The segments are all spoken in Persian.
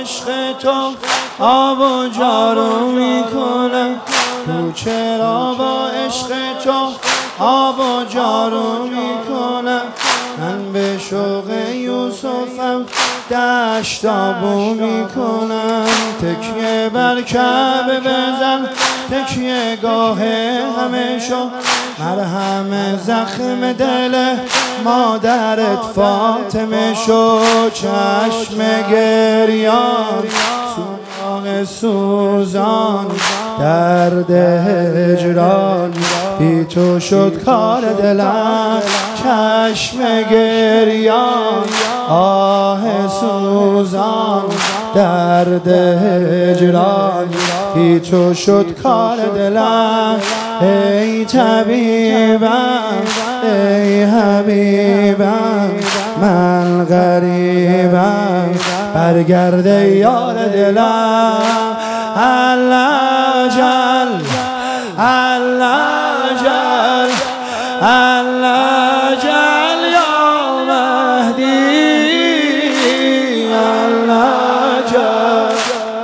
عشق تو آب و جارو میکنم، کوچه را با عشق تو آب و جارو میکنم. من به شوق یوسفم دشت آبو میکنم. تکیه بر کعبه بزن، تکیه گاه همه شو، مرهم زخم دل مادرت فاطمه شو. چشم گریان سوراخ سوزان، درد هجران بی تو شد کار دلم. چشم گریان آه سوزان، درد هجران بی تو شد کار دلم. ای طبیبم ای حبیبم، من غریبم برگرد یار دلم. الله جل الله جل الله جل یا مهدی، الله جل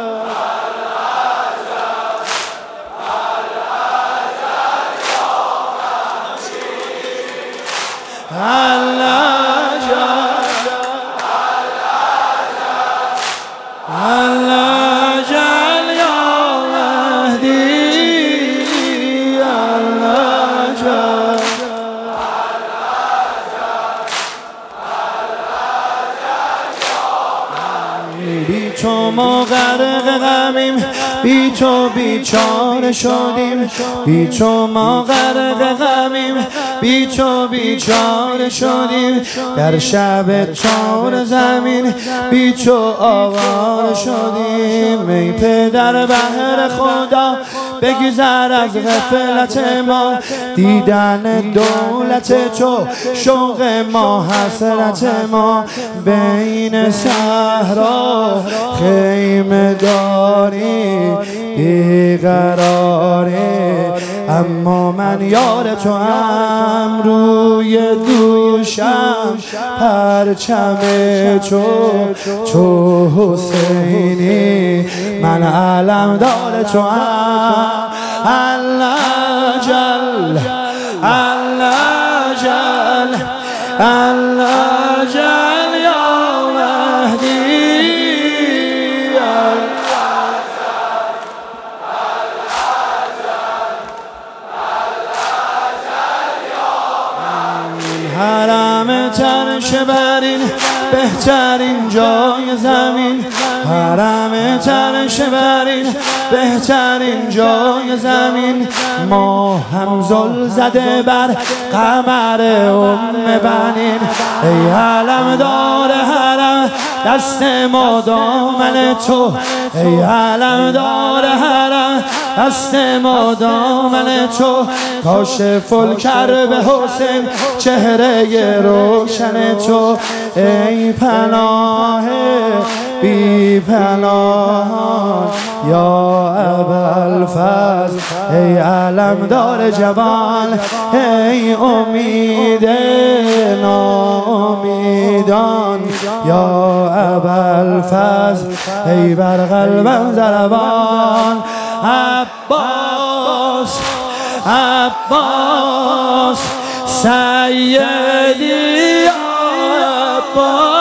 الله جل الله جل یا مهدی، الله جل بی تو ما غرق غمیم، بی تو بیچاره شدیم. بی تو ما غرق غمیم، بی تو بیچاره شدیم. در شب تار زمین بی تو آواره شدیم. ای پدر بحر خدا بگذر از غفلت ما، دیدن دولت تو شوق ما حسرت ما. بین صحرا خیمه داری بیقراری، اما من یار تو هم. روی دوشم پرچم تو حسینی، من علمدار تو هم. الله جل الله جل الله جل یا مهدی، حرم ترش برین بهترین جای زمین، حرم ترش برین بهترین جای زمین. ما هم زل زده بر قمر بنین. ای علمدار حرم دست ما دامن تو، ای علمدار حرم دست ما دامن تو. کاشف الکرب حسین چهره روشن تو. ای پناه بی پناهان یا ابوالفضل، ای علمدار جوان، ای امید ناامیدان یا ابوالفضل، ای بر قلبم ضربان. عباس عباس سیدی عباس.